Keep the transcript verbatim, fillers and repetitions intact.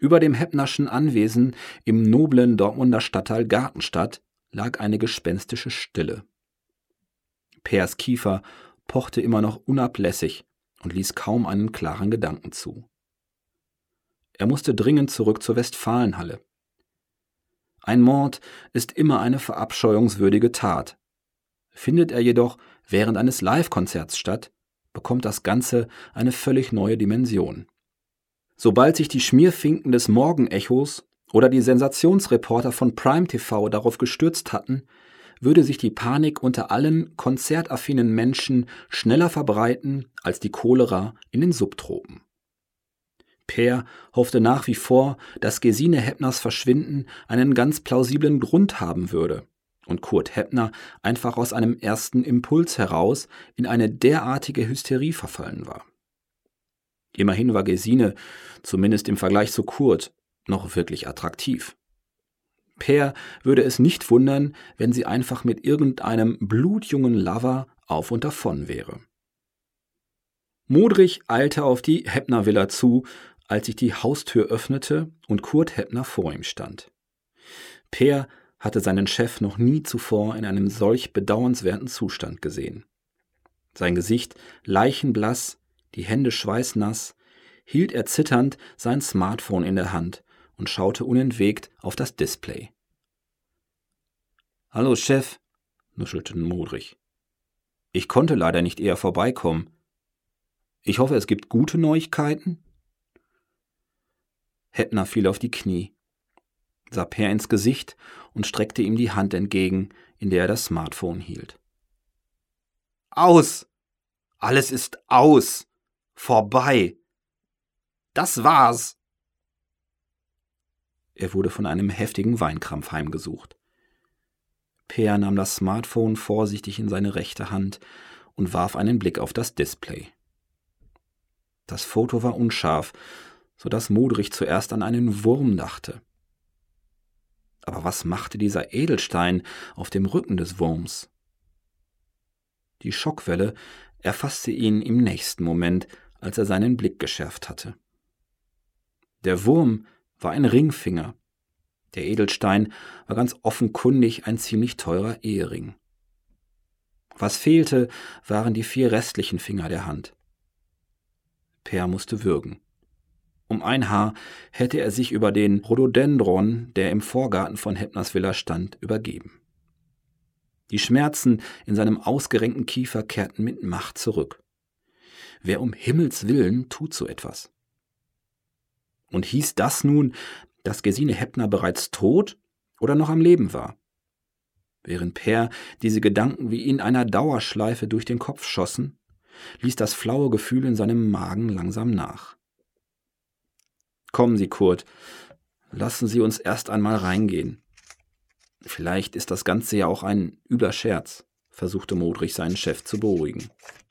Über dem Heppnerschen Anwesen im noblen Dortmunder Stadtteil Gartenstadt lag eine gespenstische Stille. Peers Kiefer pochte immer noch unablässig und ließ kaum einen klaren Gedanken zu. Er musste dringend zurück zur Westfalenhalle. Ein Mord ist immer eine verabscheuungswürdige Tat. Findet er jedoch während eines Live-Konzerts statt, bekommt das Ganze eine völlig neue Dimension. Sobald sich die Schmierfinken des Morgenechos oder die Sensationsreporter von Prime T V darauf gestürzt hatten, würde sich die Panik unter allen konzertaffinen Menschen schneller verbreiten als die Cholera in den Subtropen. Peer hoffte nach wie vor, dass Gesine Heppners Verschwinden einen ganz plausiblen Grund haben würde und Kurt Heppner einfach aus einem ersten Impuls heraus in eine derartige Hysterie verfallen war. Immerhin war Gesine, zumindest im Vergleich zu Kurt, noch wirklich attraktiv. Peer würde es nicht wundern, wenn sie einfach mit irgendeinem blutjungen Lover auf und davon wäre. Modrich eilte auf die Heppner-Villa zu, als sich die Haustür öffnete und Kurt Heppner vor ihm stand. Peer hatte seinen Chef noch nie zuvor in einem solch bedauernswerten Zustand gesehen. Sein Gesicht leichenblass, die Hände schweißnass, hielt er zitternd sein Smartphone in der Hand und schaute unentwegt auf das Display. »Hallo Chef«, nuschelte Modrich. »Ich konnte leider nicht eher vorbeikommen. Ich hoffe, es gibt gute Neuigkeiten?« Heppner fiel auf die Knie, sah Peer ins Gesicht und streckte ihm die Hand entgegen, in der er das Smartphone hielt. »Aus! Alles ist aus! Vorbei! Das war's!« Er wurde von einem heftigen Weinkrampf heimgesucht. Peer nahm das Smartphone vorsichtig in seine rechte Hand und warf einen Blick auf das Display. Das Foto war unscharf, so dass Modrich zuerst an einen Wurm dachte. Aber was machte dieser Edelstein auf dem Rücken des Wurms? Die Schockwelle erfasste ihn im nächsten Moment, als er seinen Blick geschärft hatte. Der Wurm war ein Ringfinger. Der Edelstein war ganz offenkundig ein ziemlich teurer Ehering. Was fehlte, waren die vier restlichen Finger der Hand. Peer musste würgen. Um ein Haar hätte er sich über den Rhododendron, der im Vorgarten von Heppners Villa stand, übergeben. Die Schmerzen in seinem ausgerenkten Kiefer kehrten mit Macht zurück. Wer um Himmels Willen tut so etwas? Und hieß das nun, dass Gesine Heppner bereits tot oder noch am Leben war? Während Peer diese Gedanken wie in einer Dauerschleife durch den Kopf schossen, ließ das flaue Gefühl in seinem Magen langsam nach. »Kommen Sie, Kurt, lassen Sie uns erst einmal reingehen. Vielleicht ist das Ganze ja auch ein übler Scherz«, versuchte Modrich seinen Chef zu beruhigen.